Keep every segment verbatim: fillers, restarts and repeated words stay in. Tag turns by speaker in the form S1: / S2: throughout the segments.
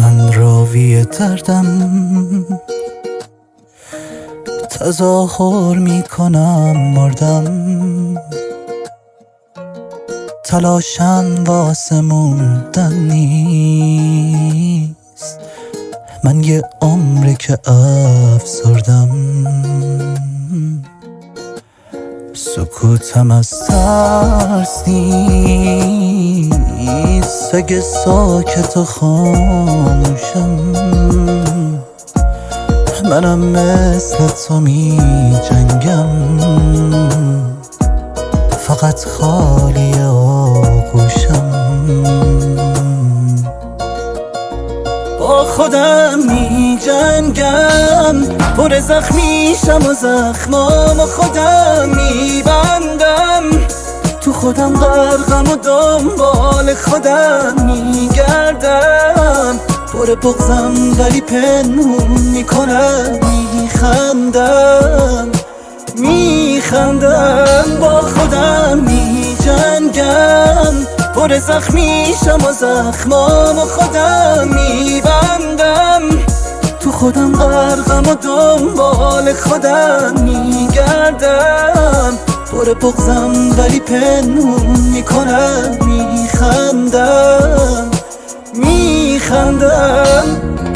S1: من راوی دردم، تظاهر میکنم مردم، تلاشم واسه موندن نیست. من یه عمره که افسردم، سکوتم از ترس نیست. اگه ساکت و خاموشم، منم مثل تو می جنگم، فقط خالی آغوشم. با خودم می جنگم، پر زخمیشم و زخمامو خودم می بندم. تو خودم غرقم و دنبال خودم می گردم. پر بغضم ولی پنهون میکنم، میخندم میخندم. با خودم می جنگم، پر زخمیشم و زخمامو خودم میبندم. تو خودم غرقم و دنبال خودم میگردم. پر بغضم ولی پنهون میکنم، میخندم میخندم.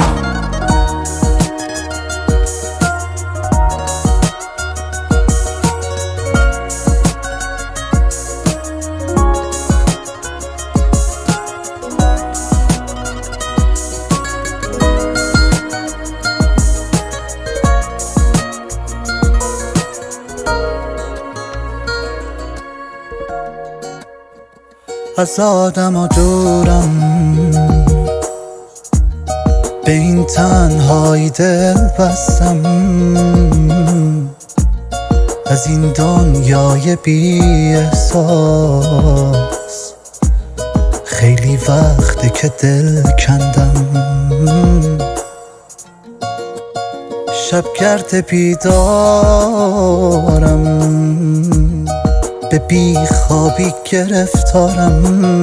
S1: از آدم و دورم، به این تنهایی دل بستم. از این دنیای بی احساس خیلی وقته که دل کندم. شبگرد بیدارم، به بی خوابی گرفتارم.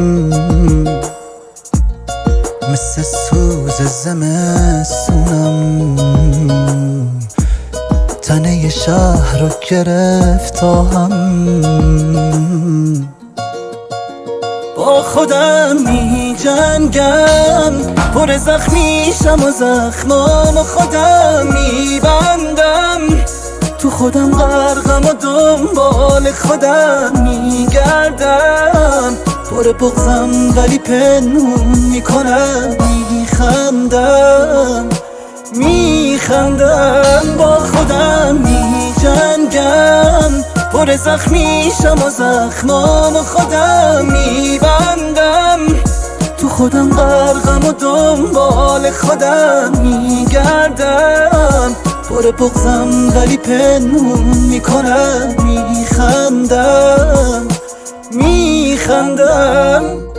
S1: مثل سوز زمستونم، تنه شهر رو گرفتم. با خودم می جنگم، پر زخمیشم و زخمامو خودم می بندم. تو خودم غرقم و دنبال خودم میگردم. پر بغضم ولی پنهون میکنم، میخندم میخندم. با خودم میجنگم، پر زخمیشم و زخمامو خودم میبندم. تو خودم غرقم و دنبال خودم میگردم. پر بغضم ولی پنهون میکنم، میخندم میخندم.